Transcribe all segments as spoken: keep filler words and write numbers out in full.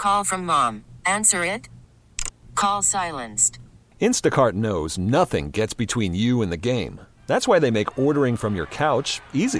Call from mom. Answer it. Call silenced. Instacart knows nothing gets between you and the game. That's why they make ordering from your couch easy.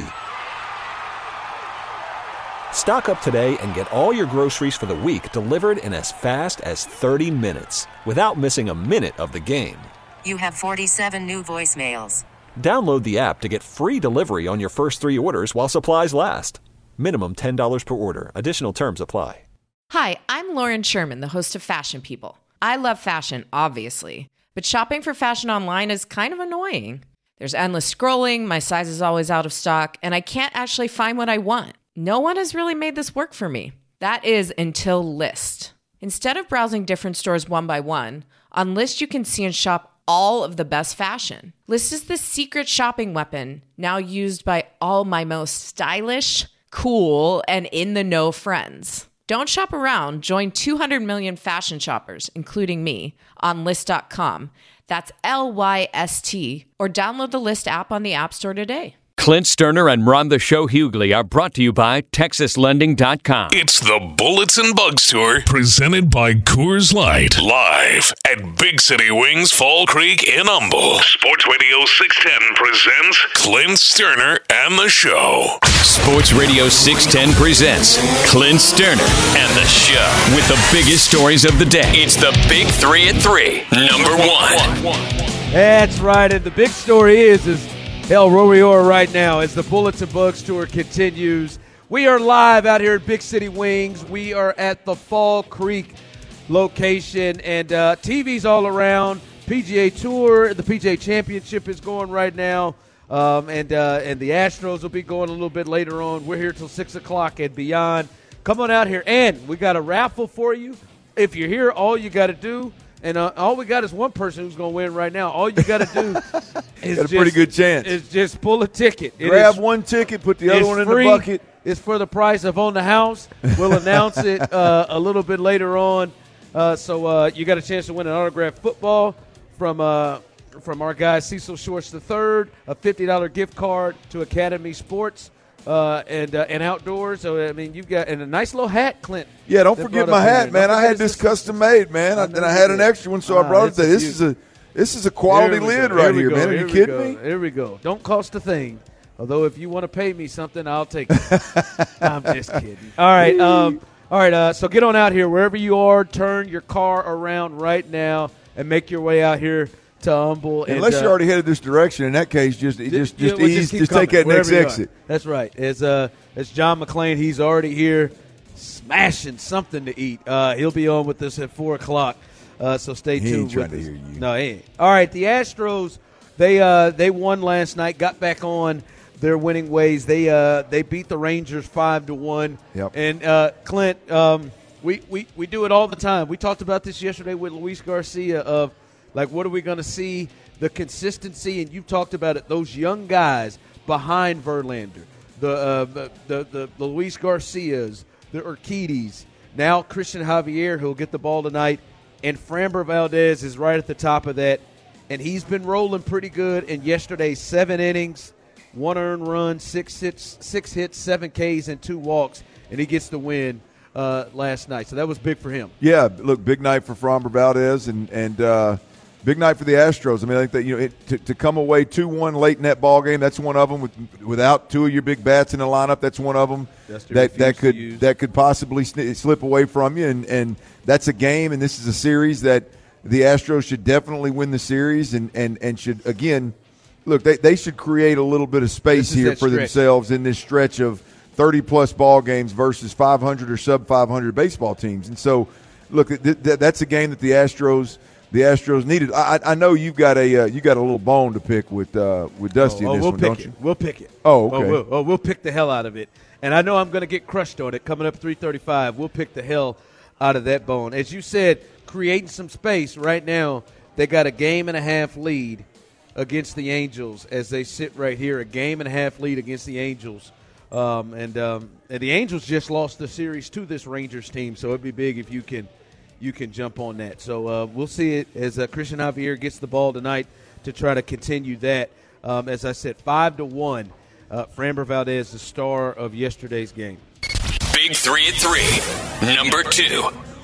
Stock up today and get all your groceries for the week delivered in as fast as thirty minutes without missing a minute of the game. You have forty-seven new voicemails. Download the app to get free delivery on your first three orders while supplies last. Minimum ten dollars per order. Additional terms apply. Hi, I'm Lauren Sherman, the host of Fashion People. I love fashion, obviously, but shopping for fashion online is kind of annoying. There's endless scrolling, my size is always out of stock, and I can't actually find what I want. No one has really made this work for me. That is until Lyst. Instead of browsing different stores one by one, on Lyst you can see and shop all of the best fashion. Lyst is the secret shopping weapon now used by all my most stylish, cool, and in-the-know friends. Don't shop around. Join two hundred million fashion shoppers, including me, on Lyst dot com. That's L Y S T. Or download the Lyst app on the App Store today. Clint Sterner and Ron the Show Hughley are brought to you by Texas Lending dot com. It's the Bullets and Bugs Tour, presented by Coors Light, live at Big City Wings, Fall Creek in Humble. Sports Radio six ten presents Clint Sterner and the Show. Sports Radio six ten presents Clint Sterner and the Show with the biggest stories of the day. It's the Big Three at Three, number one. That's right, and the big story is is. Hell, where we are right now as the Bullets and Bugs Tour continues. We are live out here at Big City Wings. We are at the Fall Creek location, and uh, T Vs all around. P G A Tour, the P G A Championship is going right now, um, and uh, and the Astros will be going a little bit later on. We're here till six o'clock and beyond. Come on out here, and we got a raffle for you. If you're here, all you got to do And uh, all we got is one person who's going to win right now. All you got to do is got a just, pretty good chance. Is just pull a ticket. It Grab is, one ticket, put the other one in free. the bucket. It's for the price of On the House. We'll announce it uh, a little bit later on. Uh, so uh, you got a chance to win an autographed football from uh, from our guy Cecil Shorts the third, a fifty dollars gift card to Academy Sports uh, and uh, and Outdoors. So I mean, you've got and a nice little hat, Clint. Yeah, don't forget my hat, man. I had this custom made, man, I, and I had an extra one, so I brought it there. This is a this is a quality lid right here, man. Are you kidding me? Here we go. Don't cost a thing. Although if you want to pay me something, I'll take it. I'm just kidding. All right. Um, all right. Uh, so get on out here. Wherever you are, turn your car around right now and make your way out here to Humble. Unless and, uh, you're already headed this direction. In that case, just just just, yeah, just we'll ease, just, just coming, take that next you exit. Are. That's right. As uh, as John McClain, he's already here smashing something to eat. Uh, he'll be on with us at four o'clock. Uh, so stay he tuned. Ain't trying with to us. hear you. No, he ain't. All right. The Astros, they uh, they won last night. Got back on their winning ways. They uh, they beat the Rangers five to one. Yep. And uh, Clint, um, we, we we do it all the time. We talked about this yesterday with Luis Garcia of like what are we going to see, the consistency, and you talked about it. Those young guys behind Verlander, the uh, the, the the the Luis Garcias, the Urquidys, now Christian Javier who'll get the ball tonight, and Framber Valdez is right at the top of that, and he's been rolling pretty good. And yesterday, seven innings. One earned run, six hits, six hits, seven Ks, and two walks, and he gets the win uh, last night. So that was big for him. Yeah, look, big night for Framber Valdez, and and uh, big night for the Astros. I mean, I think that you know it, to, to come away two one late in that ball game, that's one of them. With without two of your big bats in the lineup, that's one of them that that could that could possibly slip away from you. And and that's a game, and this is a series that the Astros should definitely win the series, and and and should again. Look, they, they should create a little bit of space here for stretch. themselves in this stretch of thirty-plus ball games versus five hundred or sub five hundred baseball teams. And so, look, th- th- that's a game that the Astros the Astros needed. I, I know you've got a uh, you got a little bone to pick with uh, with Dusty oh, in this oh, we'll one, pick don't it. you? We'll pick it. Oh, okay. Oh we'll, oh, we'll pick the hell out of it. And I know I'm going to get crushed on it coming up three thirty-five. We'll pick the hell out of that bone. As you said, creating some space right now. They got a game and a half lead against the Angels as they sit right here, a game and a half lead against the Angels. Um, and, um, and the Angels just lost the series to this Rangers team, so it'd be big if you can you can jump on that. So uh, we'll see it as uh, Christian Javier gets the ball tonight to try to continue that. Um, as I said, five to one. Uh, Framber Valdez, the star of yesterday's game. Big three at three. Number two.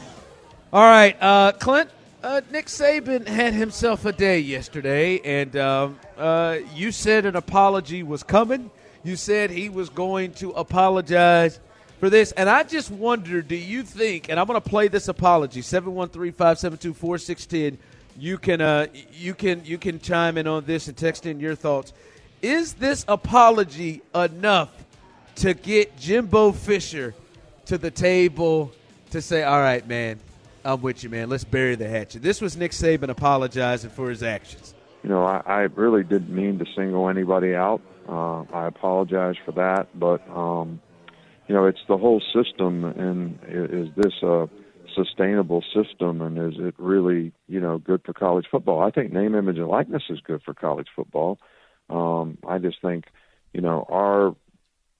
All right, uh, Clint, uh, Nick Saban had himself a day yesterday, and um, uh, you said an apology was coming. You said he was going to apologize for this, and I just wonder, do you think, and I'm going to play this apology, seven one three, five seven two, four six one zero, you can, uh, you, can, you can chime in on this and text in your thoughts. Is this apology enough to get Jimbo Fisher to the table to say, all right, man, I'm with you, man. Let's bury the hatchet. This was Nick Saban apologizing for his actions. You know, I, I really didn't mean to single anybody out. Uh, I apologize for that. But, um, you know, it's the whole system, and is this a sustainable system, and is it really, you know, good for college football? I think name, image, and likeness is good for college football. Um, I just think, you know, our –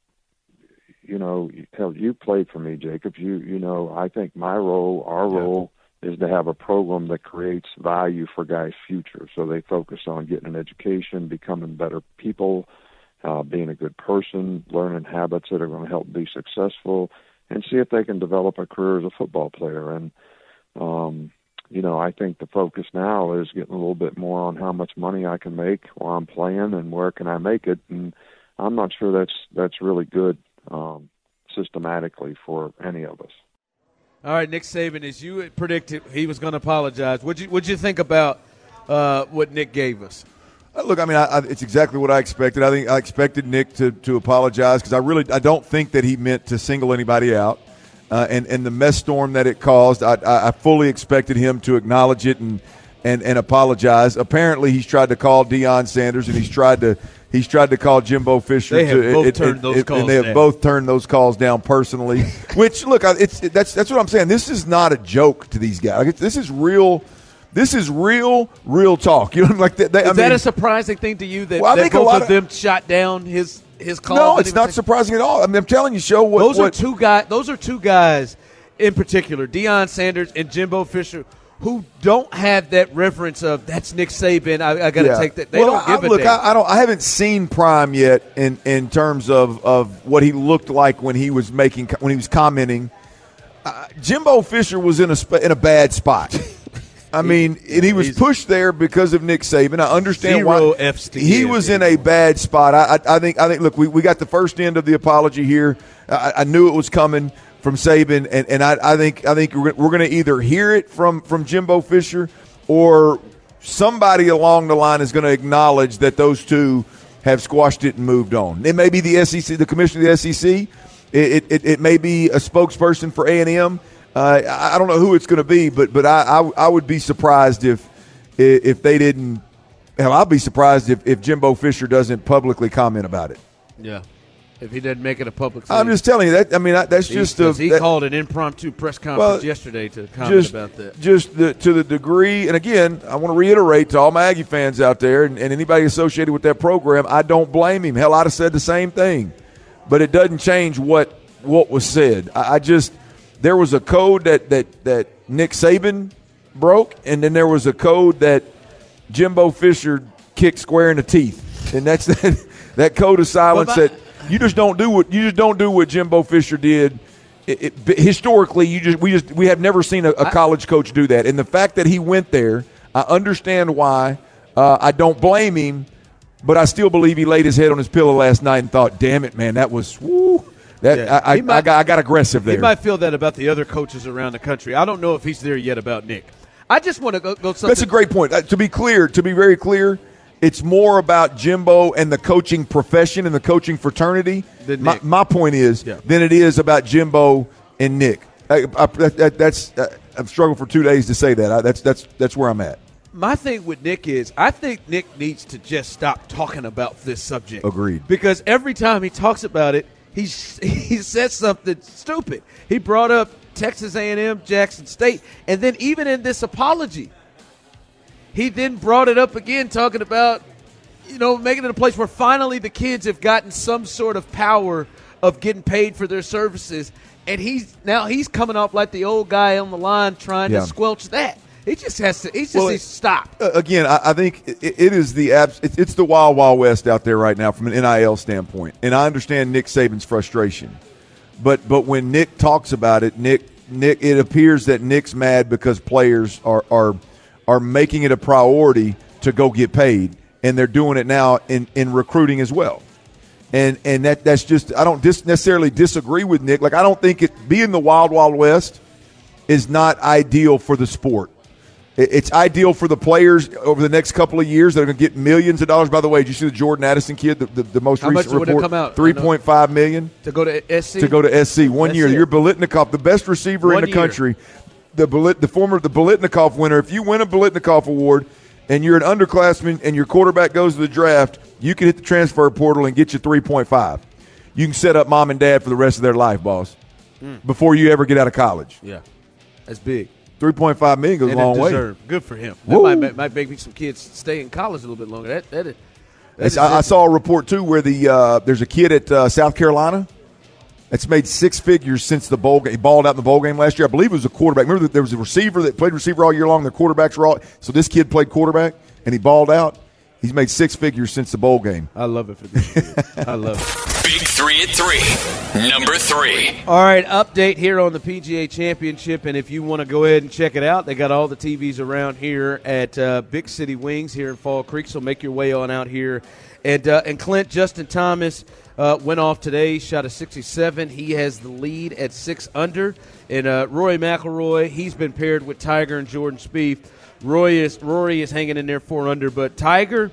You know, hell, you played for me, Jacob. You, you know, I think my role, our role, is to have a program that creates value for guys' future. So they focus on getting an education, becoming better people, uh, being a good person, learning habits that are going to help be successful, and see if they can develop a career as a football player. And, um, you know, I think the focus now is getting a little bit more on how much money I can make while I'm playing and where can I make it. And I'm not sure that's that's really good. Um, systematically for any of us. All right, Nick Saban, as you had predicted, he was going to apologize. What'd you, what'd you think about uh, what Nick gave us? Uh, look, I mean, I, I, it's exactly what I expected. I think I expected Nick to, to apologize because I really I don't think that he meant to single anybody out. Uh, and, and the mess storm that it caused, I, I, I fully expected him to acknowledge it and, and, and apologize. Apparently, he's tried to call Deion Sanders and he's tried to – He's tried to call Jimbo Fisher. They have to, both it, turned it, those it, calls and they have down. both turned those calls down personally. Which, look, it's it, that's that's what I'm saying. This is not a joke to these guys. Like, this is real. This is real, real talk. You know, like they, they, is I that mean, a surprising thing to you that, well, I that think a both lot of them shot down his his call? No, it's not surprising at all. I mean, I'm telling you, show what those what, are two guys. Those are two guys in particular, Deion Sanders and Jimbo Fisher, who don't have that reference of that's Nick Saban. I, I got to yeah. take that. They well, don't give I, a look, damn. I, I don't. I haven't seen Prime yet in, in terms of, of what he looked like when he was making when he was commenting. Uh, Jimbo Fisher was in a sp- in a bad spot. I mean, he, and he was pushed there because of Nick Saban. I understand Zero why F's to he give was in a bad spot. I, I, I think. I think. Look, we, we got the first end of the apology here. I, I knew it was coming from Saban, and, and I, I think I think we're, we're going to either hear it from, from Jimbo Fisher or somebody along the line is going to acknowledge that those two have squashed it and moved on. It may be the S E C, the commissioner of the S E C. It it, it may be a spokesperson for A and M. Uh, I don't know who it's going to be, but but I, I I would be surprised if if they didn't. Hell, I'll be surprised if, if Jimbo Fisher doesn't publicly comment about it. Yeah. If he doesn't make it a public thing. I'm just telling you that. I mean, that's just he, a, he that, called an impromptu press conference well, yesterday to comment just, about that. Just the, to the degree, and again, I want to reiterate to all my Aggie fans out there and, and anybody associated with that program, I don't blame him. Hell, I'd have said the same thing, but it doesn't change what what was said. I, I just there was a code that that that Nick Saban broke, and then there was a code that Jimbo Fisher kicked square in the teeth, and that's that that code of silence Well, that. You just don't do what you just don't do what Jimbo Fisher did. It, it, historically, you just we just we have never seen a, a college coach do that. And the fact that he went there, I understand why. Uh, I don't blame him, but I still believe he laid his head on his pillow last night and thought, "Damn it, man, that was woo." That Yeah. I, I, might, I, got, I got aggressive there. He might feel that about the other coaches around the country. I don't know if he's there yet about Nick. I just want to go. go something. That's a great point. Uh, to be clear, to be very clear. It's more about Jimbo and the coaching profession and the coaching fraternity. My, my point is yeah. than it is about Jimbo and Nick. I, I, that, that's uh, I've struggled for two days to say that. I, that's that's that's where I'm at. My thing with Nick is I think Nick needs to just stop talking about this subject. Agreed. Because every time he talks about it, he he says something stupid. He brought up Texas A and M, Jackson State, and then even in this apology, he then brought it up again, talking about, you know, making it a place where finally the kids have gotten some sort of power of getting paid for their services. And he's now he's coming off like the old guy on the line trying yeah. to squelch that. He just has to. He just well, needs to stop. Uh, again, I, I think it, it is the abs- it, it's the wild, wild west out there right now from an N I L standpoint. And I understand Nick Saban's frustration, but but when Nick talks about it, Nick Nick, it appears that Nick's mad because players are are are making it a priority to go get paid, and they're doing it now in, in recruiting as well. And and that that's just I don't dis- necessarily disagree with Nick. Like I don't think it being the Wild Wild West is not ideal for the sport. It's ideal for the players over the next couple of years that are going to get millions of dollars. By the way, did you see the Jordan Addison kid, the, the, the most How recent much would report? it come out? three point five million dollars To go to S C? To go to S C. One That's year. it. You're Biletnikoff, the best receiver One in the year. country. The Bilet, the former the Biletnikoff winner. If you win a Biletnikoff award and you're an underclassman and your quarterback goes to the draft, you can hit the transfer portal and get you three point five. You can set up mom and dad for the rest of their life, boss, mm. before you ever get out of college. Yeah, that's big. three point five million dollars goes and a long way. Deserved. Good for him. That Woo. might, might make some kids stay in college a little bit longer. That, that, is, that is I, I saw a report, too, where the uh, there's a kid at uh, South Carolina that's made six figures since the bowl game. He balled out in the bowl game last year. I believe it was a quarterback. Remember that there was a receiver that played receiver all year long. The quarterbacks were all – so this kid played quarterback, and he balled out. He's made six figures since the bowl game. I love it for this kid. I love it. Big three at three. Number three. All right, update here on the P G A Championship, and if you want to go ahead and check it out, they got all the T Vs around here at uh, Big City Wings here in Fall Creek, so make your way on out here. And uh, and Clint, Justin Thomas uh, went off today, shot a sixty-seven. He has the lead at six under. And uh, Rory McIlroy, he's been paired with Tiger and Jordan Spieth. Roy is, Rory is hanging in there four under, but Tiger,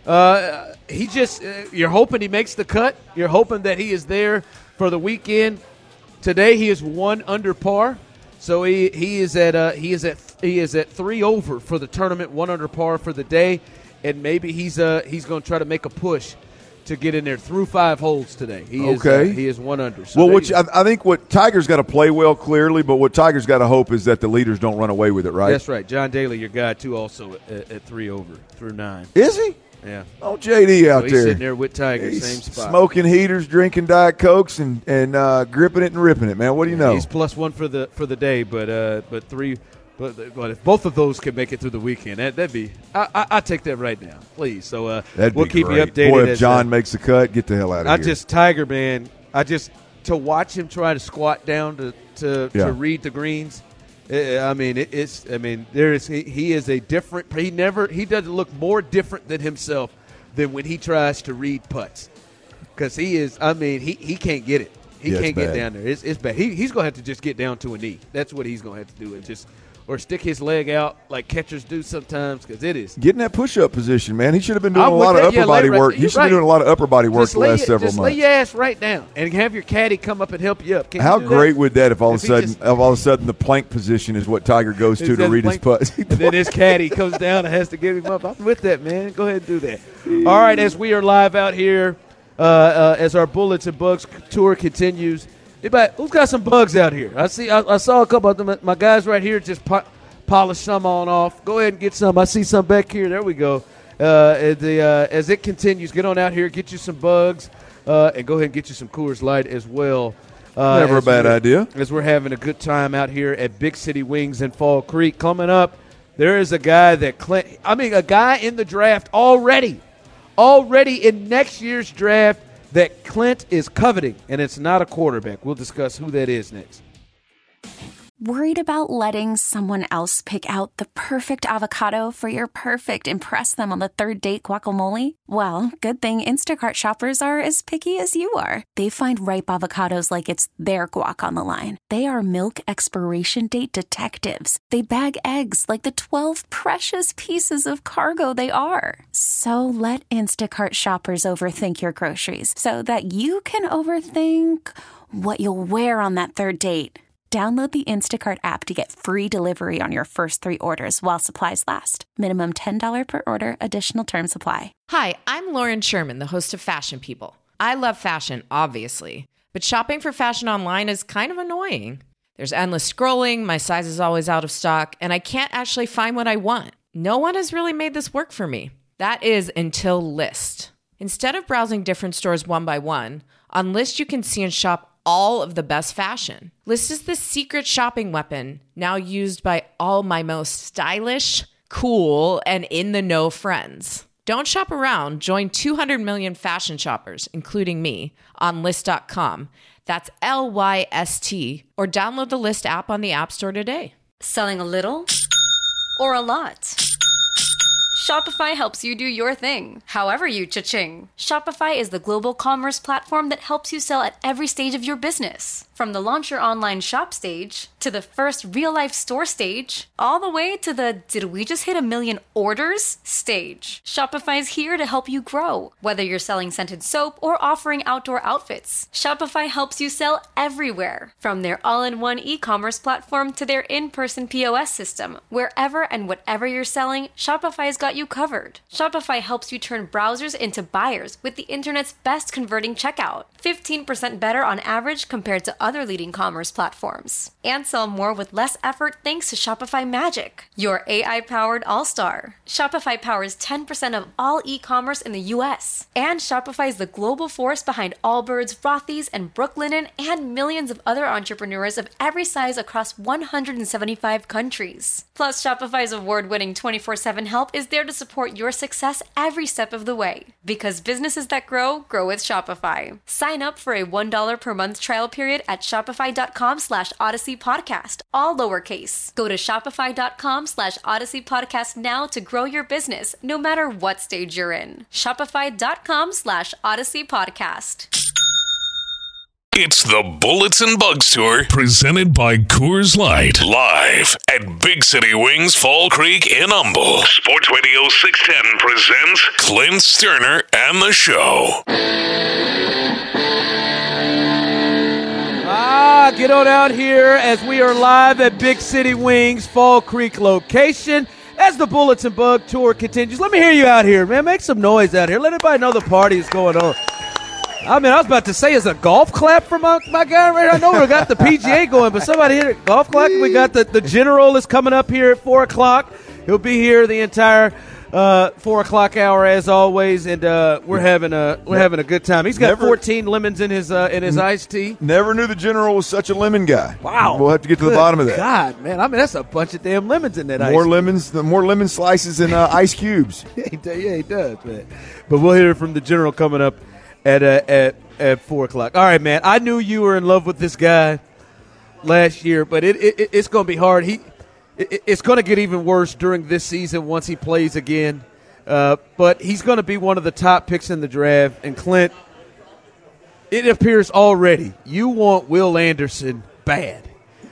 uh, he just uh, – you're hoping he makes the cut. You're hoping that he is there for the weekend. Today he is one under par, so he, he is at uh, he is at he is at three over for the tournament, one under par for the day, and maybe he's uh he's going to try to make a push to get in there through five holes today. He okay. is uh, he is one under. So well, which I, I think what Tiger's got to play well clearly, but what Tiger's got to hope is that the leaders don't run away with it, right? That's right. John Daly, your guy too, also at, at three over through nine. Is he? Yeah. Oh, J D out so he's there. sitting there with Tiger, he's same spot. Smoking heaters, drinking Diet Cokes, and and uh, gripping it and ripping it, man. What do you yeah, know? He's plus one for the for the day, but uh, but three. But, but if both of those can make it through the weekend, that, that'd be I, I, – I'll take that right now, please. So uh, that'd we'll be keep great. you updated. Boy, if as, John uh, makes the cut, get the hell out of I here. I just – Tiger, man, I just – to watch him try to squat down to to, yeah. to read the greens, it, I mean, it, it's – I mean, there is he, – he is a different – he never – he doesn't look more different than himself than when he tries to read putts, because he is – I mean, he, he can't get it. He yeah, can't get bad. down there. It's, it's bad. He, he's going to have to just get down to a knee. That's what he's going to have to do, and just – or stick his leg out like catchers do sometimes, because it is. Get in that push-up position, man. He should have been doing I'm a lot with of that. upper Yeah, body right, work. He you're should have right. been doing a lot of upper body work Just the lay last it- several just months. lay your ass right down and have your caddy come up and help you up. Can How you do great that? would that if all of a If he sudden, just- if all of a sudden the plank position is what Tiger goes to Is to that read his plank- putts? And then his caddy comes down and has to give him up. I'm with that, man. Go ahead and do that. All right, as we are live out here, uh, uh, as our Bullets and Bugs tour continues, anybody, who's got some bugs out here? I see. I, I saw a couple of them. My guys right here just po- polish some on off. Go ahead and get some. I see some back here. There we go. Uh, as, the, uh, as it continues, get on out here, get you some bugs, uh, and go ahead and get you some Coors Light as well. Uh, Never a as bad we're- idea. As we're having a good time out here at Big City Wings in Fall Creek. Coming up, there is a guy that Clint, I mean, a guy in the draft already, already in next year's draft that Clint is coveting, and it's not a quarterback. We'll discuss who that is next. Worried about letting someone else pick out the perfect avocado for your perfect impress them on the third date guacamole? Well, good thing Instacart shoppers are as picky as you are. They find ripe avocados like it's their guac on the line. They are milk expiration date detectives. They bag eggs like the twelve precious pieces of cargo they are. So let Instacart shoppers overthink your groceries so that you can overthink what you'll wear on that third date. Download the Instacart app to get free delivery on your first three orders while supplies last. Minimum ten dollars per order. Additional terms apply. Hi, I'm Lauren Sherman, the host of Fashion People. I love fashion, obviously, but shopping for fashion online is kind of annoying. There's endless scrolling, my size is always out of stock, and I can't actually find what I want. No one has really made this work for me. That is until Lyst. Instead of browsing different stores one by one, on Lyst you can see and shop all of the best fashion. Lyst is the secret shopping weapon now used by all my most stylish, cool, and in-the-know friends. Don't shop around. Join two hundred million fashion shoppers, including me, on Lyst dot com. That's L Y S T. Or download the Lyst app on the App Store today. Selling a little or a lot? Shopify helps you do your thing, however you cha-ching. Shopify is the global commerce platform that helps you sell at every stage of your business. From the launch your online shop stage, to the first real-life store stage, all the way to the did we just hit a million orders stage. Shopify's here to help you grow. Whether you're selling scented soap or offering outdoor outfits, Shopify helps you sell everywhere. From their all-in-one e-commerce platform to their in-person P O S system, wherever and whatever you're selling, Shopify's got you covered. Shopify helps you turn browsers into buyers with the internet's best converting checkout. fifteen percent better on average compared to other leading commerce platforms. And sell more with less effort thanks to Shopify Magic, your A I-powered all-star. Shopify powers ten percent of all e-commerce in the U S. And Shopify is the global force behind Allbirds, Rothy's, and Brooklinen, and millions of other entrepreneurs of every size across one hundred seventy-five countries. Plus, Shopify's award-winning twenty-four seven help is there to support your success every step of the way. Because businesses that grow, grow with Shopify. Sign up for a one dollar per month trial period at shopify.com slash Odyssey Podcast, all lowercase. Go to shopify.com slash Odyssey Podcast now to grow your business, no matter what stage you're in. Shopify.com slash Odyssey Podcast. It's the Bullets and Bugs Tour, presented by Coors Light, live at Big City Wings, Fall Creek in Humble. Sports Radio six ten presents Clint Sterner and the Show. Ah, get on out here as we are live at Big City Wings, Fall Creek location. As the Bullets and Bug Tour continues, let me hear you out here, man. Make some noise out here. Let everybody know the party is going on. I mean, I was about to say, is a golf clap for my, my guy right here? I know we got the P G A going, but somebody hit a golf clap. We got the, the General is coming up here at four o'clock. He'll be here the entire uh, four o'clock hour as always, and uh, we're having a we're having a good time. He's got never, fourteen lemons in his uh, in his iced tea. Never knew the General was such a lemon guy. Wow, we'll have to get to good the bottom of that. God, man, I mean that's a bunch of damn lemons in that. More ice lemons, the more lemon slices than uh, ice cubes. yeah, he does, yeah, he does, man. But we'll hear from the General coming up at uh, at at four o'clock. All right, man. I knew you were in love with this guy last year, but it, it it's going to be hard. He it, it's going to get even worse during this season once he plays again. Uh, but he's going to be one of the top picks in the draft. And Clint, it appears already you want Will Anderson bad.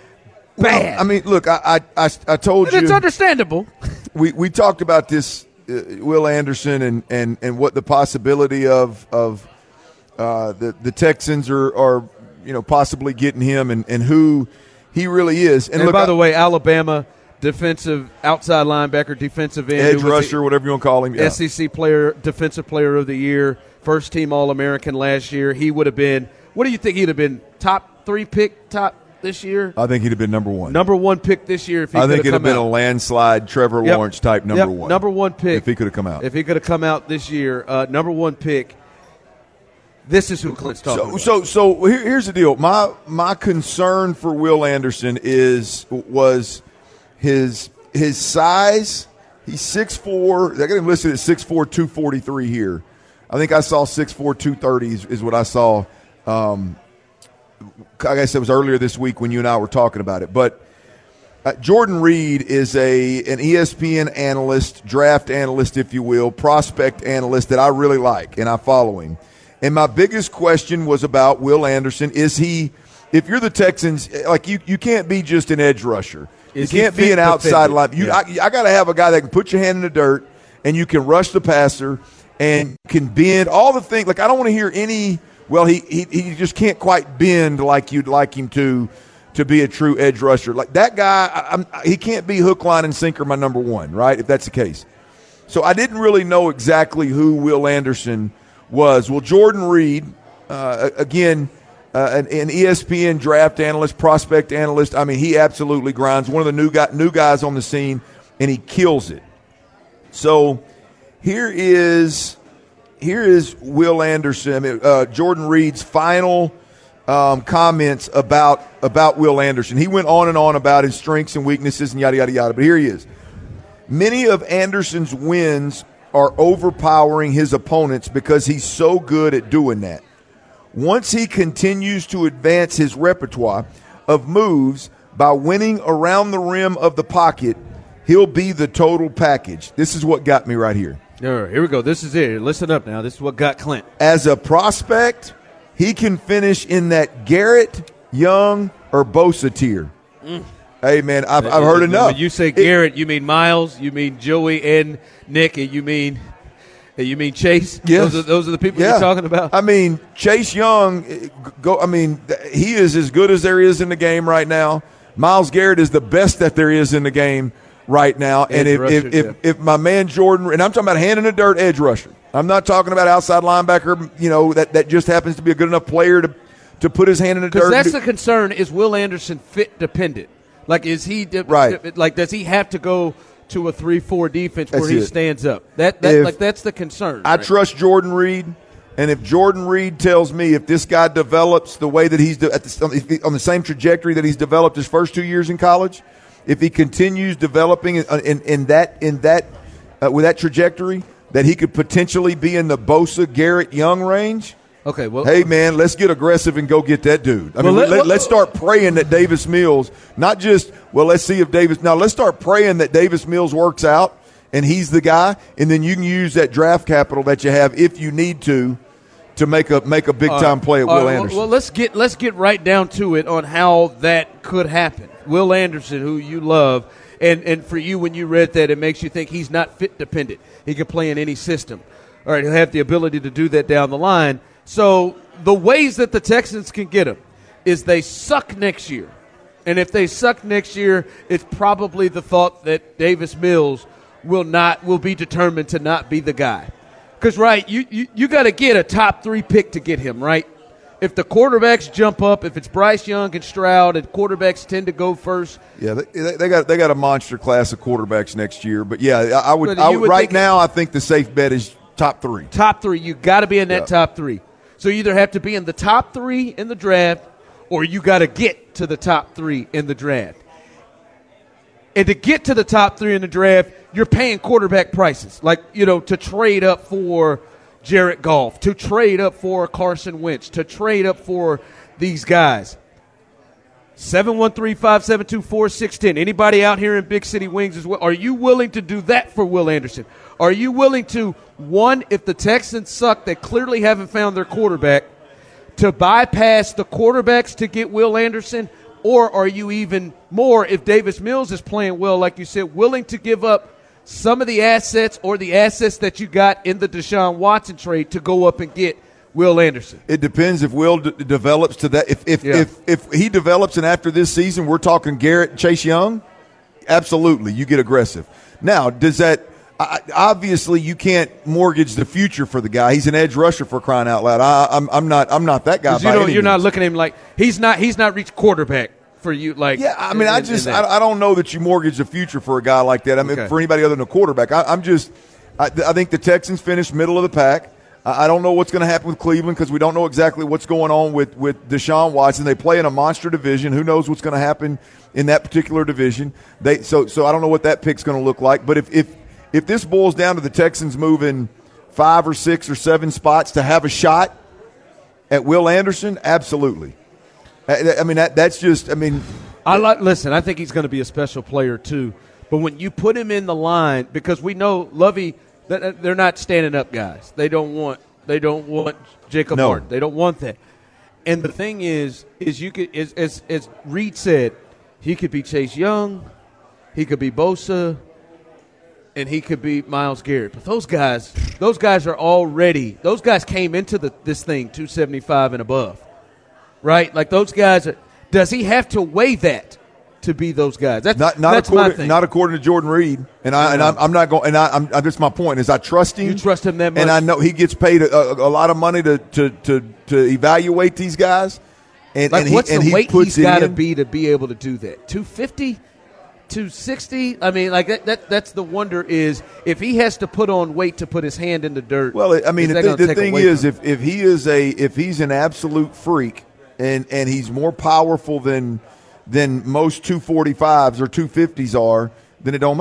Bad. Well, I mean, look, I I, I, I told and you. It's understandable. We we talked about this, uh, Will Anderson, and, and, and what the possibility of of uh, the the Texans are, are you know possibly getting him, and, and who he really is. And, and look, by I, the way, Alabama defensive outside linebacker, defensive end, edge rusher, whatever you want to call him, yeah. S E C player, defensive player of the year, first team All-American last year. He would have been. What do you think he'd have been? Top three pick, top this year? I think he'd have been number one. Number one pick this year if he I think it'd have been out. a landslide Trevor yep. Lawrence type number yep. one. Number one pick. If he could have come out. If he could have come out this year, uh, number one pick. This is who Clint's talking so, about. So, so here, here's the deal. My my concern for Will Anderson is was his his size. He's six four. I got him listed at six four, two forty-three here. I think I saw six four, two thirty is, is what I saw. Um, I guess it was earlier this week when you and I were talking about it. But uh, Jordan Reed is a an E S P N analyst, draft analyst, if you will, prospect analyst that I really like, and I follow him. And my biggest question was about Will Anderson. Is he, if you're the Texans, like you, you can't be just an edge rusher. Is you can't be an outside line. You, yeah. I, I got to have a guy that can put your hand in the dirt and you can rush the passer and can bend all the things. Like I don't want to hear any. Well, he, he he just can't quite bend like you'd like him to to be a true edge rusher. Like that guy, I, I'm, he can't be hook, line, and sinker my number one, right? If that's the case. So I didn't really know exactly who Will Anderson was. Well, Jordan Reed, uh, again, uh, an, an E S P N draft analyst, prospect analyst. I mean, he absolutely grinds. One of the new guy, new guys on the scene, and he kills it. So here is here is Will Anderson. I mean, uh, Jordan Reed's final um, comments about about Will Anderson. He went on and on about his strengths and weaknesses and yada yada yada. But here he is. Many of Anderson's wins are overpowering his opponents because he's so good at doing that. Once he continues to advance his repertoire of moves by winning around the rim of the pocket, he'll be the total package. This is what got me right here. All right, here we go. This is it. Listen up now. This is what got Clint. As a prospect, he can finish in that Garrett, Young, or Bosa tier. Mm. Hey, man, I've, I've heard enough. When you say Garrett, it, you mean Miles, you mean Joey and Nick, and you mean you mean Chase? Yes. Those are, those are the people yeah. you're talking about? I mean, Chase Young, go. I mean, he is as good as there is in the game right now. Myles Garrett is the best that there is in the game right now. Edge and if, rusher, if, if, yeah. if my man Jordan, and I'm talking about hand in the dirt edge rusher. I'm not talking about outside linebacker, you know, that, that just happens to be a good enough player to, to put his hand in the dirt. Because that's the concern, is Will Anderson fit dependent? Like, is he de- right. like, does he have to go to a three four defense that's where he it. stands up? That, that like that's the concern. I right? trust Jordan Reed, and if Jordan Reed tells me if this guy develops the way that he's de- at the, on the same trajectory that he's developed his first two years in college, if he continues developing in, in, in that in that uh, with that trajectory, that he could potentially be in the Bosa, Garrett, Young range. Okay, well, hey, man, let's get aggressive and go get that dude. I well, mean, let, let, let's start praying that Davis Mills, not just, well, let's see if Davis – now let's start praying that Davis Mills works out and he's the guy, and then you can use that draft capital that you have if you need to to make a make a big-time uh, play at Will uh, Anderson. Well, let's get, let's get right down to it on how that could happen. Will Anderson, who you love, and, and for you, when you read that, it makes you think he's not fit dependent. He can play in any system. All right, he'll have the ability to do that down the line. So the ways that the Texans can get him is they suck next year. And if they suck next year, it's probably the thought that Davis Mills will not will be determined to not be the guy. Because, right, you, you, you got to get a top three pick to get him, right? If the quarterbacks jump up, if it's Bryce Young and Stroud, and quarterbacks tend to go first. Yeah, they, they got they got a monster class of quarterbacks next year. But, yeah, I would, I would, would right now I think the safe bet is top three. Top three. You got to be in that yeah. top three. So you either have to be in the top three in the draft, or you got to get to the top three in the draft. And to get to the top three in the draft, you're paying quarterback prices. Like, you know, to trade up for Jared Goff, to trade up for Carson Wentz, to trade up for these guys. seven one three, five seven two, four six one zero. Anybody out here in Big City Wings as well? Are you willing to do that for Will Anderson? Are you willing to, one, if the Texans suck, they clearly haven't found their quarterback, to bypass the quarterbacks to get Will Anderson? Or are you even more, if Davis Mills is playing well, like you said, willing to give up some of the assets or the assets that you got in the Deshaun Watson trade to go up and get Will Anderson? It depends if Will d- develops to that. If if, Yeah. if if he develops and after this season we're talking Garrett and Chase Young, absolutely, you get aggressive. Now, does that I, obviously you can't mortgage the future for the guy. He's an edge rusher, for crying out loud. I, I'm I'm not I'm not that guy. You by don't, any you're means. not looking at him like he's not he's not reached quarterback for you. Like yeah, I mean, in, I in, just in I, I don't know that you mortgage the future for a guy like that. I mean, Okay. for anybody other than a quarterback, I, I'm just I, I think the Texans finished middle of the pack. I, I don't know what's going to happen with Cleveland because we don't know exactly what's going on with with Deshaun Watson. They play in a monster division. Who knows what's going to happen in that particular division? They so so I don't know what that pick's going to look like. But if if if this boils down to the Texans moving five or six or seven spots to have a shot at Will Anderson, absolutely. I, I mean that that's just I mean. I like. Listen, I think he's going to be a special player too. But when you put him in the line, because we know Lovey, they're not standing up guys. They don't want. They don't want Jacob No. Martin. They don't want that. And the thing is, is you could, is, as as Reed said, he could be Chase Young, he could be Bosa, and he could be Myles Garrett. But those guys, those guys are already. Those guys came into the this thing two seventy-five and above, right? Like those guys are. Does he have to weigh that to be those guys? That's Not, not that's my according, thing. not according to Jordan Reed, and I and I'm, I'm not going. And I, I'm that's my point. Is I trust him. You trust him that much? and I know he gets paid a, a, a lot of money to, to, to, to evaluate these guys. And, Like and what's he, and the he weight puts he's got to in. be to be able to do that? two fifty, two sixty. I mean, like that, that. That's the wonder is if he has to put on weight to put his hand in the dirt. Well, I mean, is the, that gonna the take thing away is, from if, if he is a if he's an absolute freak, and and he's more powerful than than most two forty-fives or two fifties are, then it don't matter.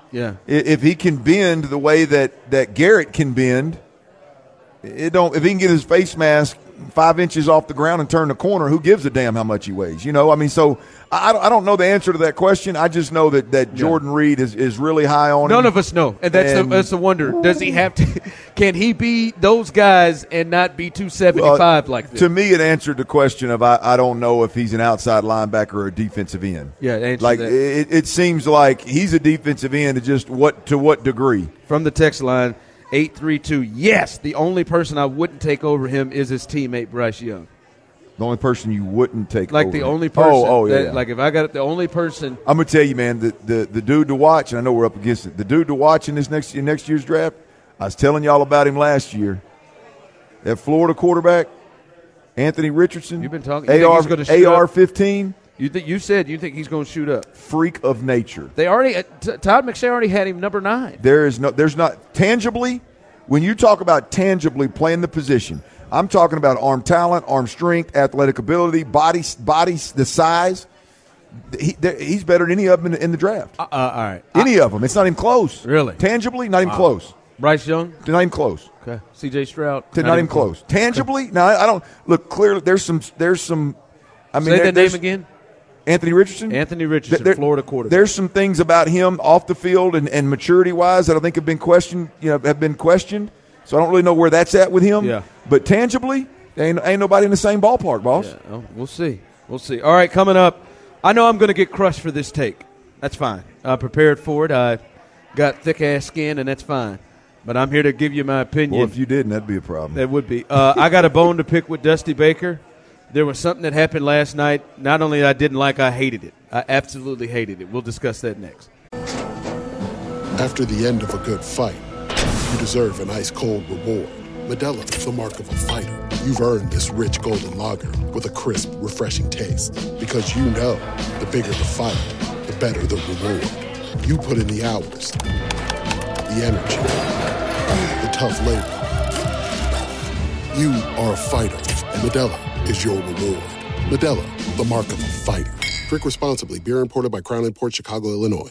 Yeah. If he can bend the way that, that Garrett can bend, it don't. If he can get his face mask five inches off the ground and turn the corner, who gives a damn how much he weighs? You know, I mean, so I, I don't know the answer to that question. I just know that, that Jordan yeah. Reed is, is really high on None him. of us know, and that's and, the, that's the wonder. Does he have to? Can he be those guys and not be two seventy-five uh, like this? To me, it answered the question of I, I don't know if he's an outside linebacker or a defensive end. Yeah, like that. It, it seems like he's a defensive end. To just what to what degree? From the text line. eight three two, yes, the only person I wouldn't take over him is his teammate Bryce Young. The only person you wouldn't take like over the him. only person. Oh, oh yeah, that, yeah. Like if I got it, the only person. I'm going to tell you, man, the, the, the dude to watch, and I know we're up against it, the dude to watch in this next, in next year's draft, I was telling y'all about him last year. That Florida quarterback, Anthony Richardson. You've been talking. A R, A R fifteen. You think you said you think he's going to shoot up? Freak of nature. They already uh, t- Todd McShay already had him number nine. There is no. There's not tangibly. When you talk about tangibly playing the position, I'm talking about arm talent, arm strength, athletic ability, body, body, the size. He, he's better than any of them in, in the draft. Uh, uh, all right, any I, of them. It's not even close. Really, tangibly, not even wow. close. Bryce Young, not even close. Okay, C J Stroud, not, not even close. close. Tangibly, no, I don't look clearly. There's some. There's some. I mean, say there, that name again. Anthony Richardson? Anthony Richardson, there, Florida quarterback. There's some things about him off the field and, and maturity-wise that I think have been questioned, you know, have been questioned. So I don't really know where that's at with him. Yeah. But tangibly, ain't, ain't nobody in the same ballpark, boss. Yeah, oh, we'll see. We'll see. All right, coming up, I know I'm going to get crushed for this take. That's fine. I'm prepared for it. I got thick-ass skin, and that's fine. But I'm here to give you my opinion. Well, if you didn't, that'd be a problem. That would be. Uh, I got a bone to pick with Dusty Baker. There was something that happened last night. Not only I didn't like, I hated it. I absolutely hated it. We'll discuss that next. After the end of a good fight, you deserve an ice-cold reward. Modelo is the mark of a fighter. You've earned this rich golden lager with a crisp, refreshing taste. Because you know, the bigger the fight, the better the reward. You put in the hours, the energy, the tough labor. You are a fighter, and Modelo is your reward. Modelo, the mark of a fighter. Drink responsibly. Beer imported by Crown Imports, Chicago, Illinois.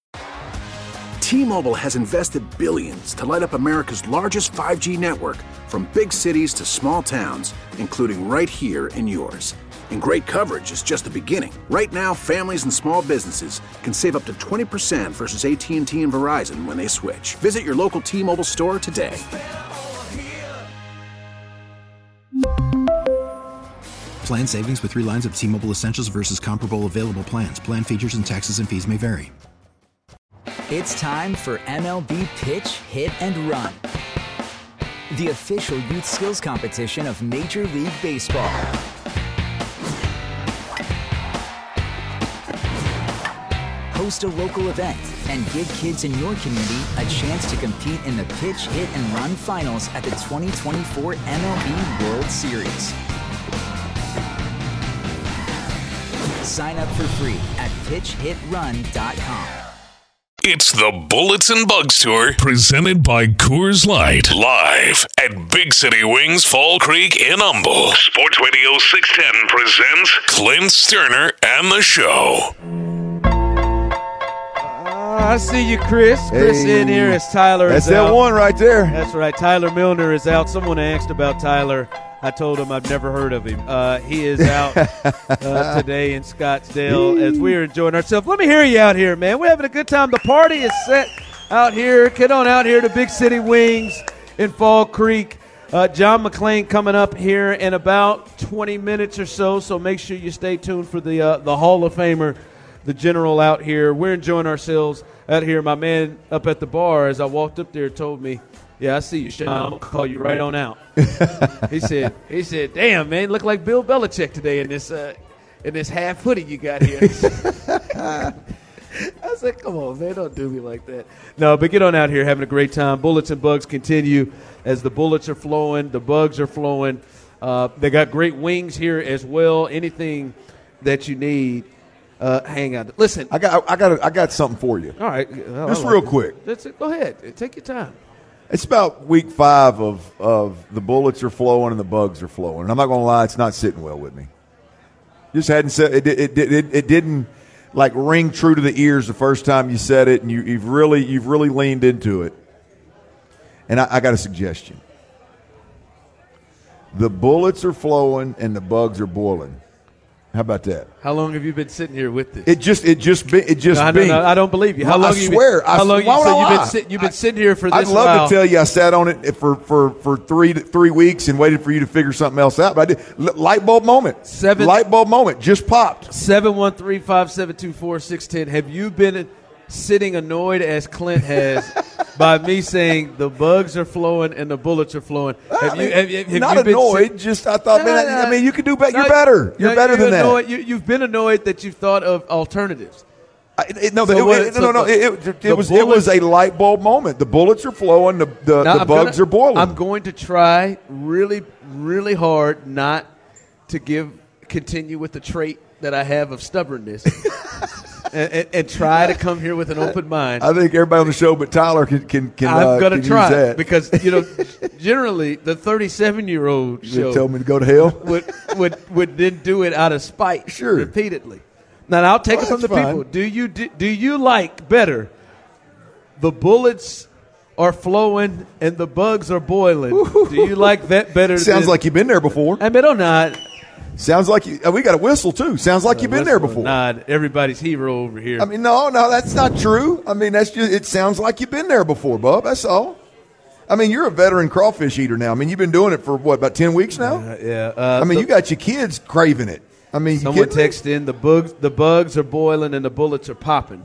T-Mobile has invested billions to light up America's largest five G network, from big cities to small towns, including right here in yours. And great coverage is just the beginning. Right now, families and small businesses can save up to twenty percent versus A T and T and Verizon when they switch. Visit your local T-Mobile store today. Plan savings with three lines of T-Mobile Essentials versus comparable available plans. Plan features and taxes and fees may vary. It's time for M L B Pitch, Hit, and Run, the official youth skills competition of Major League Baseball. Host a local event and give kids in your community a chance to compete in the Pitch, Hit, and Run finals at the twenty twenty-four M L B World Series. Sign up for free at pitch hit run dot com. It's the Bullets and Bugs Tour, presented by Coors Light, live at Big City Wings, Fall Creek in Humble. Sports Radio six ten presents Clint Sterner and the Show. Uh, I see you, Chris. Chris Hey. in here as Tyler That's is out. that one right there. That's right. Tyler Milner is out. Someone asked about Tyler. I told him I've never heard of him. Uh, he is out uh, today in Scottsdale as we are enjoying ourselves. Let me hear you out here, man. We're having a good time. The party is set out here. Get on out here to Big City Wings in Fall Creek. Uh, John McClain coming up here in about twenty minutes or so, so make sure you stay tuned for the uh, the Hall of Famer, the General, out here. We're enjoying ourselves out here. My man up at the bar, as I walked up there, told me, "Yeah, I see you, Sean. I'm gonna call you right on out." he said, "He said, damn, man, look like Bill Belichick today in this uh, in this half hoodie you got here." I said, "Come on, man, don't do me like that." No, but get on out here, having a great time. Bullets and Bugs continue as the bullets are flowing, the bugs are flowing. Uh, they got great wings here as well. Anything that you need, uh, hang on. Listen, I got, I got, I got something for you. all right, I Just like real it. quick. That's it. Go ahead, take your time. It's about week five of, of the bullets are flowing and the bugs are flowing. And I'm not going to lie, it's not sitting well with me. Just hadn't said it, it, it, it, it didn't. like ring true to the ears the first time you said it, and you, you've really you've really leaned into it. And I, I got a suggestion. The bullets are flowing and the bugs are boiling. How about that? How long have you been sitting here with this? It just, it just, be, it just. No, been. no, no, I don't believe you. How Well, long I have you swear. Been, I how long? why You, would so I you've been, lie? sit, you've been sitting here for this. I'd love while. to tell you I sat on it for, for, for three three weeks and waited for you to figure something else out. But I did. L- light bulb moment. Seven. Light bulb moment just popped. Seven one three five seven two four six ten. Have you been sitting annoyed as Clint has by me saying the bugs are flowing and the bullets are flowing? Have I you? mean, Have, have, have not you been annoyed. sit- just I thought, No, man. no, I, I mean, you could do better. No, You're better. You're no, better you're than annoyed. that. You, you've been annoyed that you've thought of alternatives. I, it, no, So it, what- it, so no, no, the- it, it, it the was it was bullets- a light bulb moment. The bullets are flowing. The the, Now, the I'm bugs gonna- are boiling. I'm going to try really, really hard not to give continue with the trait that I have of stubbornness, and, and, and try to come here with an open mind. I think everybody on the show, but Tyler can can can. I'm uh, gonna can try use that. because you know generally the thirty-seven year old You show tell me to go to hell. would would would then do it out of spite, Sure. repeatedly. Now I'll take Well, it from the that's fine. people. Do you do, do you like better? The bullets are flowing and the bugs are boiling. Do you like that better? Sounds than, like you've been there before. I mean, or not. Sounds like you. uh, We got a whistle too. Sounds like you've been there before. Not everybody's hero over here. I mean, no, no, that's not true. I mean, that's just. It sounds like you've been there before, Bub. That's all. I mean, you're a veteran crawfish eater now. I mean, you've been doing it for what, about ten weeks now? Uh, yeah. Uh, I mean, the- you got your kids craving it. I mean, you someone kidding me? texted in the bugs. The bugs are boiling and the bullets are popping.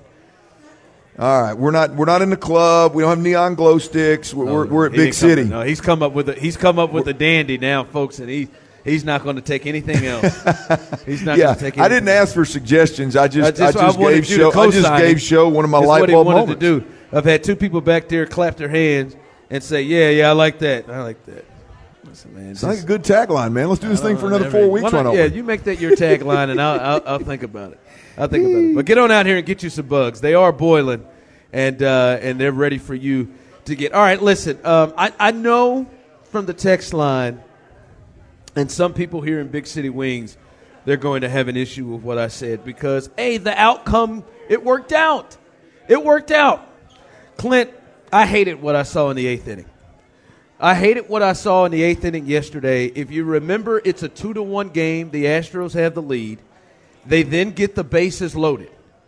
All right, we're not. We're not in the club. We don't have neon glow sticks. We're, we're, we're at He Big ain't coming- City. No, he's come up with a he's come up with a dandy now, folks, and he he's not going to take anything else. He's not Yeah, going to take. I didn't anything ask for suggestions. I just, I I just, just, I wanted gave you to show. I just co-sign gave it. show one of my That's light what he bulb wanted moments. to do. I've had two people back there clap their hands and say, "Yeah, yeah, I like that. I like that." Listen, man, It's like a good tagline, man. Let's do this thing for another Every- four weeks. why not- Run yeah, over. you make that your tagline, and I'll, I'll, I'll think about it. I'll think about it. But get on out here and get you some bugs. They are boiling, and uh, and they're ready for you to get. All right, listen. Um, I I know from the text line, and some people here in Big City Wings, they're going to have an issue with what I said because hey, the outcome it worked out. It worked out. Clint, I hated what I saw in the eighth inning. I hated what I saw in the eighth inning yesterday. If you remember, it's a two to one game. The Astros have the lead. They then get the bases loaded.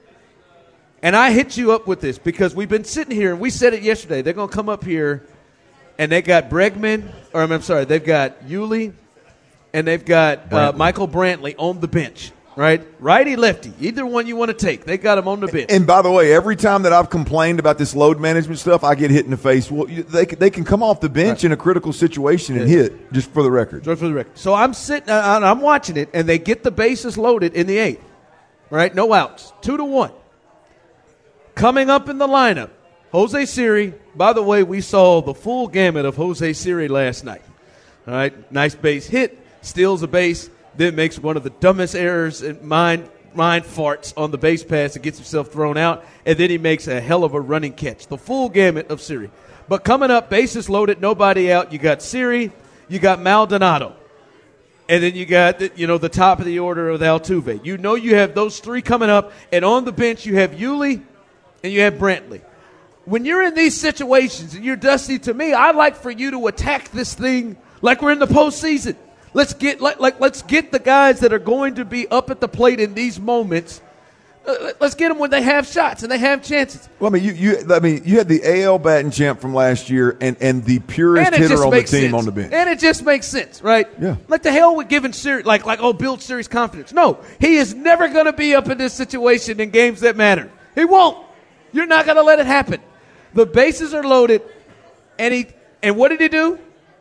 And I hit you up with this because we've been sitting here, and we said it yesterday. They're going to come up here, and they got Bregman, or I'm, I'm sorry, they've got Yuli, and they've got uh, Michael Brantley on the bench, right? Righty, lefty, either one you want to take. They got him on the bench. And by the way, every time that I've complained about this load management stuff, I get hit in the face. Well, you, they can- they can come off the bench Right. in a critical situation and Yeah. hit, just for the record. Just for the record. So I'm sitting, uh, I'm watching it, and they get the bases loaded in the eighth. Right, no outs, two to one. Coming up in the lineup, Jose Siri. By the way, we saw the full gamut of Jose Siri last night. All right, nice base hit, steals a base, then makes one of the dumbest errors in mind mind farts on the base pass and gets himself thrown out, and then he makes a hell of a running catch. The full gamut of Siri. But coming up, bases loaded, nobody out. You got Siri, you got Maldonado. And then you got, the, you know, the top of the order with Altuve. You know you have those three coming up. And on the bench, you have Yuli and you have Brantley. When you're in these situations and you're Dusty, to me, I like for you to attack this thing like we're in the postseason. Let's get like, like let's get the guys that are going to be up at the plate in these moments. Uh, let's get them when they have shots and they have chances. Well, I mean, you, you, I mean, you had the A L batting champ from last year, and, and the purest And it hitter just on the makes team sense. on the bench. And it just makes sense, right? Yeah. Like the hell with giving Siri, like, like oh, build Siri's confidence. No, he is never going to be up in this situation in games that matter. He won't. You're not going to let it happen. The bases are loaded, and he and what did he do?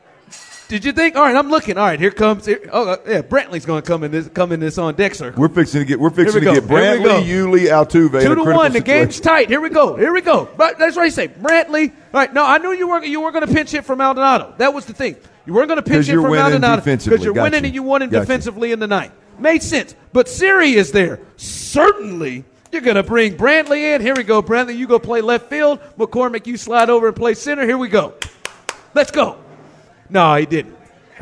Did you think? All right, I'm looking. All right, here comes. Here, oh, uh, yeah, Brantley's going to come in this come in this on deck circle. We're fixing to get. We're fixing we to go. get Here we go. Brantley, Yuli, Altuve. in Two a to critical one. The situation. game's tight. Here we go. Here we go. But that's what he say. Brantley. All right. No, I knew you were you were going to pinch hit for Maldonado. That was the thing. You weren't going to pinch 'Cause hit you're for winning Maldonado defensively. because you're Gotcha. winning and you won him Gotcha. defensively in the ninth. Made sense. But Siri is there. Certainly, you're going to bring Brantley in. Here we go, Brantley. You go play left field. McCormick, you slide over and play center. Here we go. Let's go. No, he didn't.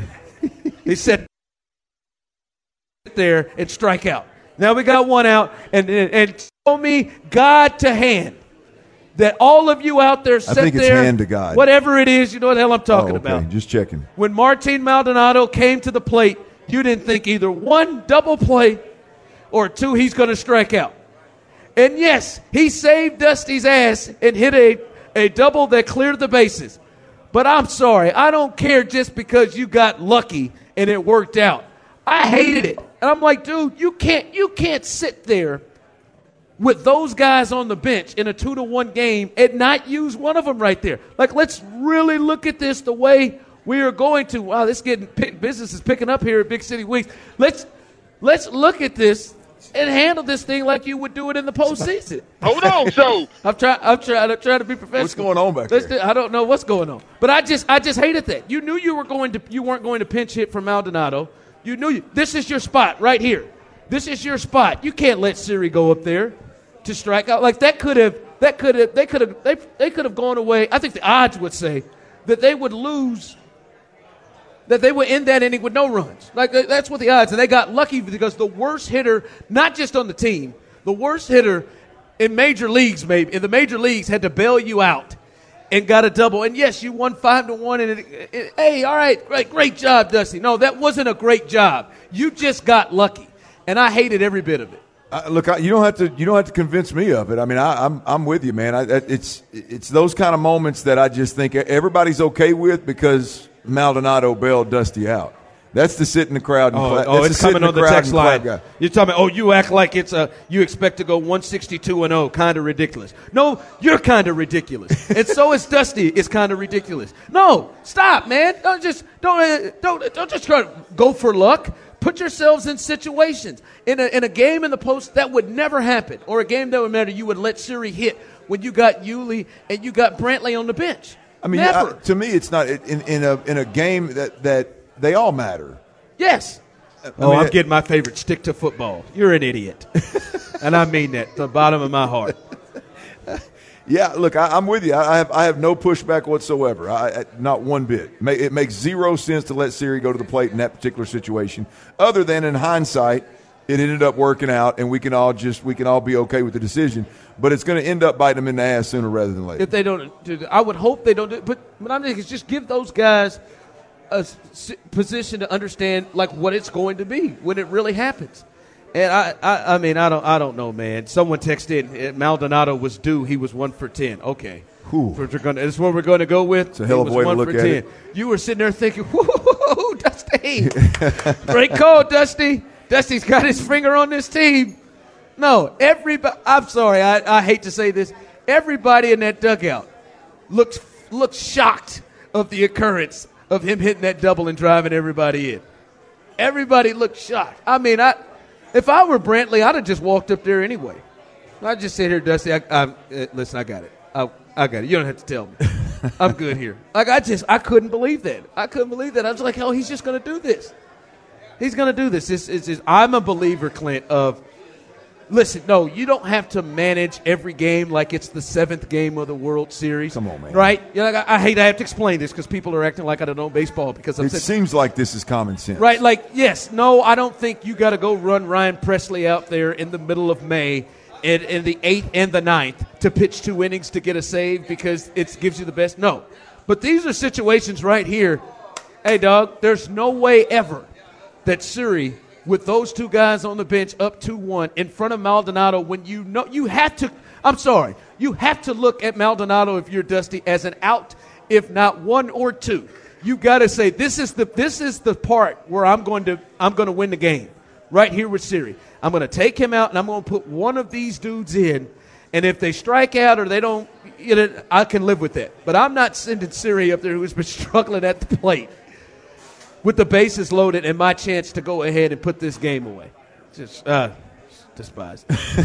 He said there and strike out. Now we got one out, and and, and show me God to hand. That all of you out there sit there. I think it's there, hand to God. Whatever it is, you know what the hell I'm talking oh, okay. about. Just checking. When Martin Maldonado came to the plate, you didn't think either one, double play, or two, he's going to strike out. And yes, he saved Dusty's ass and hit a, a double that cleared the bases. But I'm sorry, I don't care just because you got lucky and it worked out. I hated it. And I'm like, dude, you can't you can't sit there with those guys on the bench in a two to one game and not use one of them right there. Like, let's really look at this the way we are going to. Wow, this getting business is picking up here at Big City Wings. Let's let's look at this and handle this thing like you would do it in the postseason. Hold on, so I'm trying. I'm trying. I'm trying to be professional. What's going on back let's there? Do, I don't know what's going on, but I just I just hated that. You knew you were going to you weren't going to pinch hit for Maldonado. You knew you, this is your spot right here. This is your spot. You can't let Siri go up there to strike out. Like that could have that could have they could have they they could have gone away. I think the odds would say that they would lose, that they would end that inning with no runs. Like that's what the odds. And they got lucky because the worst hitter, not just on the team, the worst hitter in major leagues, maybe in the major leagues, had to bail you out and got a double. And yes, you won five to one. And it, it, hey, all right, great, great job, Dusty. No, that wasn't a great job. You just got lucky, and I hated every bit of it. Uh, look, I, you don't have to. You don't have to convince me of it. I mean, I, I'm I'm with you, man. I, it's it's those kind of moments that I just think everybody's okay with because Maldonado bailed Dusty out. That's the sit in the crowd. And oh, cla- oh it's coming on the text line. Guy. You're talking about, oh, you act like it's a you expect to go one sixty-two and oh, kind of ridiculous. No, you're kind of ridiculous, and so is Dusty. It's kind of ridiculous. No, stop, man. Don't just don't don't don't just try to go for luck. Put yourselves in situations. In a, in a game in the post, that would never happen. Or a game that would matter, you would let Siri hit when you got Yuli and you got Brantley on the bench. I mean, never. I, to me, it's not in, in a in a game that, that they all matter. Yes. I oh, mean, I'm it, getting my favorite, stick to football. You're an idiot. And I mean that to the bottom of my heart. Yeah, look, I, I'm with you. I have I have no pushback whatsoever. I, I, not one bit. It makes zero sense to let Siri go to the plate in that particular situation, other than in hindsight, it ended up working out, and we can all just we can all be okay with the decision. But it's going to end up biting them in the ass sooner rather than later. If they don't, I would hope they don't do. But but I'm thinking, just give those guys a position to understand like what it's going to be when it really happens. And I, I, I mean, I don't, I don't know, man. Someone texted Maldonado was due. He was one for ten. Okay, we're gonna, this is what we're going to go with. It's a hell of a way to look at it. You were sitting there thinking, "Whoo, Dusty, great call, Dusty. Dusty's got his finger on this team." No, everybody. I'm sorry. I, I hate to say this. Everybody in that dugout looks looks shocked of the occurrence of him hitting that double and driving everybody in. Everybody looked shocked. I mean, I. If I were Brantley, I'd have just walked up there anyway. I'd just sit here, Dusty. I, I, uh, listen, I got it. I, I got it. You don't have to tell me. I'm good here. Like I just, I couldn't believe that. I couldn't believe that. I was like, oh, he's just going to do this. He's going to do this. This is. I'm a believer, Clint. Of listen, no, you don't have to manage every game like it's the seventh game of the World Series. Come on, man. Right? You know, like, I, I hate I have to explain this because people are acting like I don't know baseball because I'm it sitting, seems like this is common sense. Right? Like, yes, no, I don't think you got to go run Ryan Presley out there in the middle of May in, in the eighth and the ninth to pitch two innings to get a save because it gives you the best. No. But these are situations right here. Hey, dog, there's no way ever that Suri – with those two guys on the bench up two one in front of Maldonado when you know you have to I'm sorry, you have to look at Maldonado if you're Dusty as an out, if not one or two. You got to say this is the this is the part where I'm going to I'm going to win the game. Right here with Siri. I'm going to take him out and I'm going to put one of these dudes in, and if they strike out or they don't, you know, I can live with that. But I'm not sending Siri up there who's been struggling at the plate with the bases loaded and my chance to go ahead and put this game away. Just uh, despised.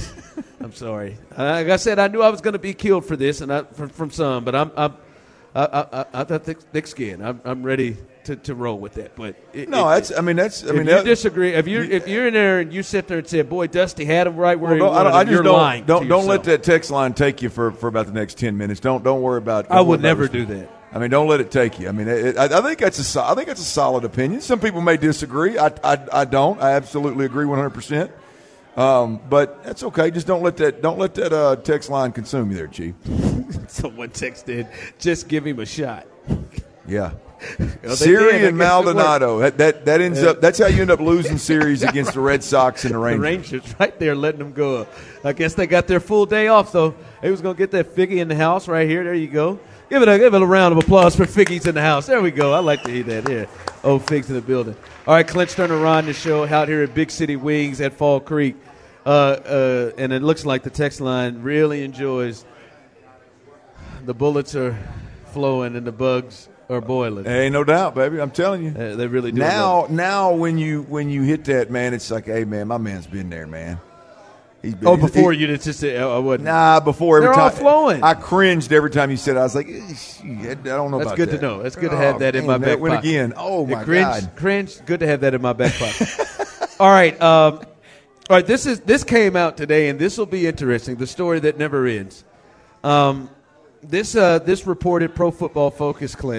I'm sorry. Like I said, I knew I was going to be killed for this, and I, from, from some. But I'm, I'm I, I, I got thick, thick skin. I'm, I'm ready to, to roll with that. But it, no, it, that's. I mean, that's. I if mean, you that, disagree, if you if you're in there and you sit there and say, "Boy, Dusty had him right where well, he I, wanted I him," just you're don't, lying. Don't to don't yourself. let that text line take you for, for about the next ten minutes. Don't don't worry about. I would about never respect. do that. I mean, don't let it take you. I mean, it, I, I think that's a I think that's a solid opinion. Some people may disagree. I I, I don't. I absolutely agree one hundred percent. Um, but that's okay. Just don't let that don't let that uh, text line consume you there, Chief. Someone texted, just give him a shot. Yeah. Well, Siri did. and Maldonado. That, that that ends up. That's how you end up losing series against the Red Sox and the Rangers. The Rangers right there letting them go. I guess they got their full day off, though. They was going to get that Figgy in the house right here. There you go. Give it a give it a round of applause for Figgy's in the house. There we go. I like to hear that. Here, oh, Fig's in the building. All right, Clint Sterner, Ron, the show out here at Big City Wings at Fall Creek, uh, uh, and it looks like the text line really enjoys. The bullets are flowing and the bugs are boiling. Ain't no doubt, baby. I'm telling you. Uh, they really do. Now, now when you when you hit that, man, it's like, hey, man, my man's been there, man. He's been, oh, before he, you did just say, I wouldn't. Nah, before every They're time. all flowing. I cringed every time you said it. I was like, I don't know That's about good that. to know. That's good to oh, have that in man, my back that went pocket. again. Oh, my cringe, God. Cringe. Good to have that in my back pocket. all right. Um, all right. This is this came out today, and this will be interesting. The story that never ends. Um, this uh, this reported Pro Football Focus, Clint.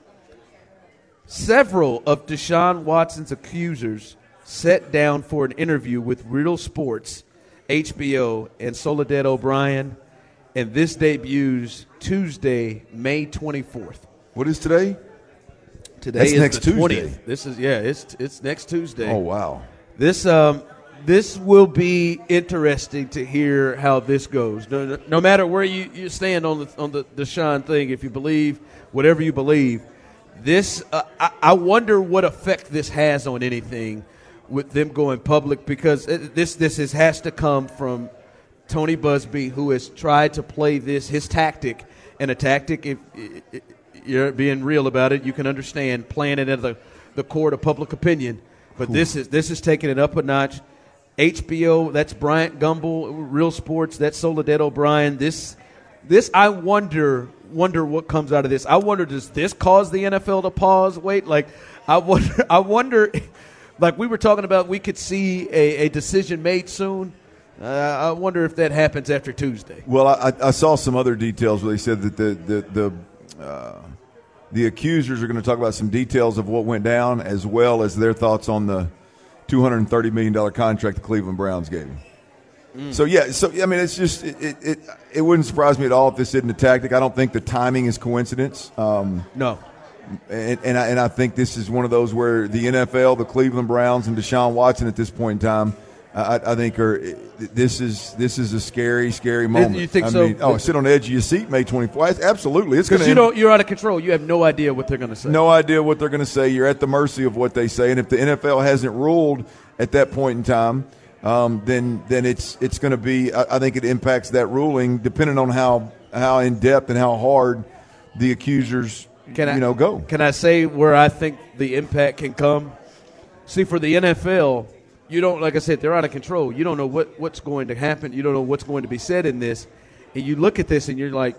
Several of Deshaun Watson's accusers sat down for an interview with Real Sports, H B O, and Soledad O'Brien, and this debuts Tuesday, May twenty-fourth. What is today? Today That's is next the Tuesday. twentieth. This is yeah, it's it's next Tuesday. Oh, wow. This um this will be interesting to hear how this goes. No, no, no matter where you, you stand on the on the Deshaun thing, if you believe whatever you believe, this uh, I, I wonder what effect this has on anything with them going public, because it, this this is, has to come from Tony Busby, who has tried to play this his tactic, and a tactic, if, if you're being real about it, you can understand playing it at the, the court of public opinion. But cool. this is this is taking it up a notch. H B O, that's Bryant Gumbel. Real Sports, that's Soledad O'Brien. This this I wonder wonder what comes out of this. I wonder, does this cause the N F L to pause? Wait, like I wonder I wonder. Like we were talking about, we could see a, a decision made soon. Uh, I wonder if that happens after Tuesday. Well, I, I saw some other details where they said that the the the, uh, the accusers are going to talk about some details of what went down, as well as their thoughts on the two hundred thirty million dollars contract the Cleveland Browns gave him. Mm. So, yeah, so I mean, it's just it, it, it, it wouldn't surprise me at all if this isn't a tactic. I don't think the timing is coincidence. Um, no. And, and, I, and I think this is one of those where the N F L, the Cleveland Browns, and Deshaun Watson at this point in time, I, I think are this is this is a scary, scary moment. You think I so? Mean, oh, sit on the edge of your seat, May twenty-fourth. Absolutely, it's going to. You don't. You're out of control. You have no idea what they're going to say. No idea what they're going to say. You're at the mercy of what they say, and if the N F L hasn't ruled at that point in time, um, then then it's it's going to be. I, I think it impacts that ruling, depending on how how in depth and how hard the accusers. Can I, you know, go. Can I say where I think the impact can come? See, for the N F L, you don't, like I said, they're out of control. You don't know what, what's going to happen. You don't know what's going to be said in this. And you look at this and you're like,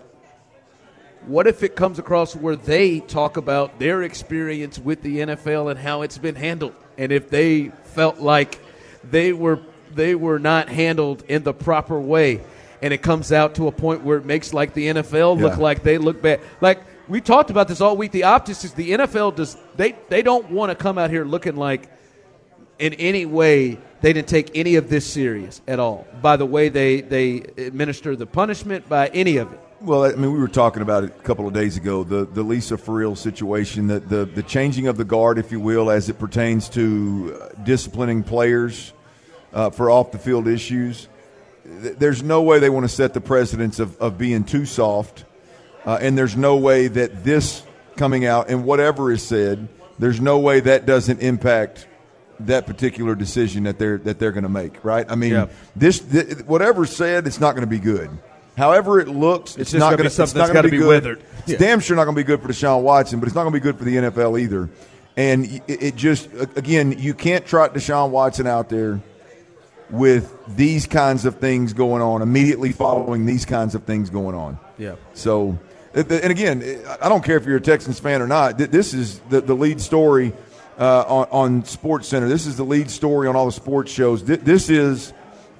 what if it comes across where they talk about their experience with the N F L and how it's been handled? And if they felt like they were they were not handled in the proper way, and it comes out to a point where it makes like the N F L look Yeah. like they look bad. Like, we talked about this all week. The optics is the N F L does they they don't want to come out here looking like in any way they didn't take any of this serious at all. By the way they they administer the punishment, by any of it. Well, I mean, we were talking about it a couple of days ago. The the Lisa Friel situation, the the, the changing of the guard, if you will, as it pertains to uh, disciplining players uh, for off the field issues. There's no way they want to set the precedence of, of being too soft. Uh, and there's no way that this coming out and whatever is said, there's no way that doesn't impact that particular decision that they're that they're going to make, right? I mean, Yeah. this th- whatever's said, it's not going to be good. However it looks, it's, It's just not gonna going be to something it's not that's going to gotta be be good. weathered. It's Yeah. damn sure not going to be good for Deshaun Watson, but it's not going to be good for the N F L either. And it, it just again, you can't trot Deshaun Watson out there with these kinds of things going on immediately following these kinds of things going on. Yeah. So, and again, I don't care if you're a Texans fan or not. This is the, the lead story uh, on, on SportsCenter. This is the lead story on all the sports shows. This is,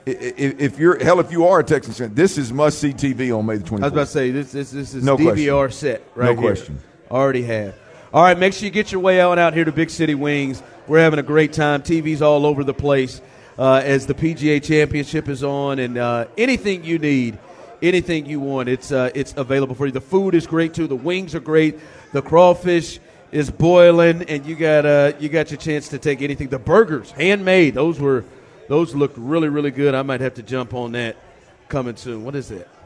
if you're hell, if you are a Texans fan, this is must see T V on May the twenty-fourth. I was about to say this this, this is No D V R question. set right No here. question. Already have. All right, make sure you get your way on out here to Big City Wings. We're having a great time. T Vs all over the place. uh, as the P G A Championship is on, and uh, anything you need, anything you want, it's uh, it's available for you. The food is great too. The wings are great. The crawfish is boiling, and you got uh, you got your chance to take anything. The burgers, handmade. Those were those looked really really good. I might have to jump on that coming soon. What is that?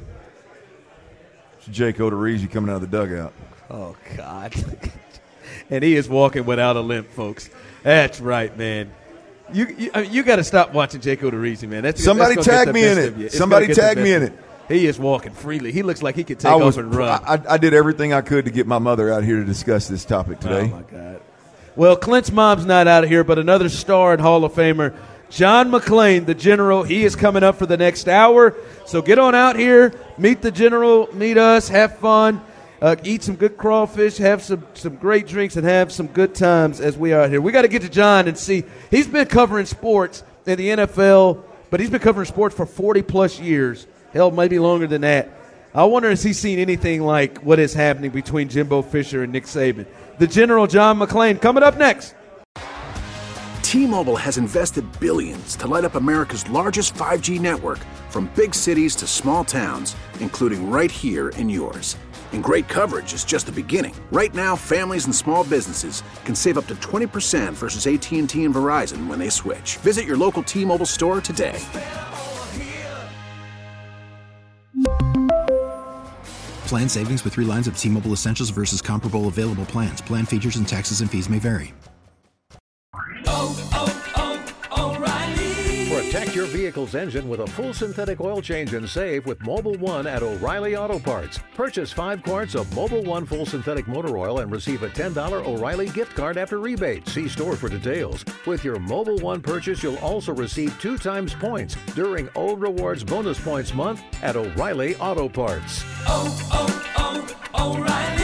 It's Jake Odorizzi coming out of the dugout. Oh God. And he is walking without a limp, folks. That's right, man. You you, I mean, you got to stop watching Jake Odorizzi, man. That's somebody that's tag me in it. Somebody tag me in it. He is walking freely. He looks like he could take I was, off and run. I, I did everything I could to get my mother out here to discuss this topic today. Oh my God. Well, Clint's mom's not out of here, but another star and Hall of Famer, John McClain, the General. He is coming up for the next hour. So get on out here, meet the General, meet us, have fun. Uh, eat some good crawfish, have some, some great drinks, and have some good times as we are out here. We got to get to John and see. He's been covering sports in the N F L, but he's been covering sports for forty-plus years. Hell, maybe longer than that. I wonder if he's seen anything like what is happening between Jimbo Fisher and Nick Saban. The General, John McClain, coming up next. T-Mobile has invested billions to light up America's largest five G network, from big cities to small towns, including right here in yours. And great coverage is just the beginning. Right now, families and small businesses can save up to twenty percent versus A T and T and Verizon when they switch. Visit your local T-Mobile store today. Plan savings with three lines of T-Mobile Essentials versus comparable available plans. Plan features and taxes and fees may vary. Oh, oh, oh, O'Reilly. Protect your vehicle's engine with a full synthetic oil change and save with Mobil one at O'Reilly Auto Parts. Purchase five quarts of Mobil one full synthetic motor oil and receive a ten dollars O'Reilly gift card after rebate. See store for details. With your Mobil one purchase, you'll also receive two times points during O Rewards Bonus Points Month at O'Reilly Auto Parts. Oh, oh, oh, O'Reilly.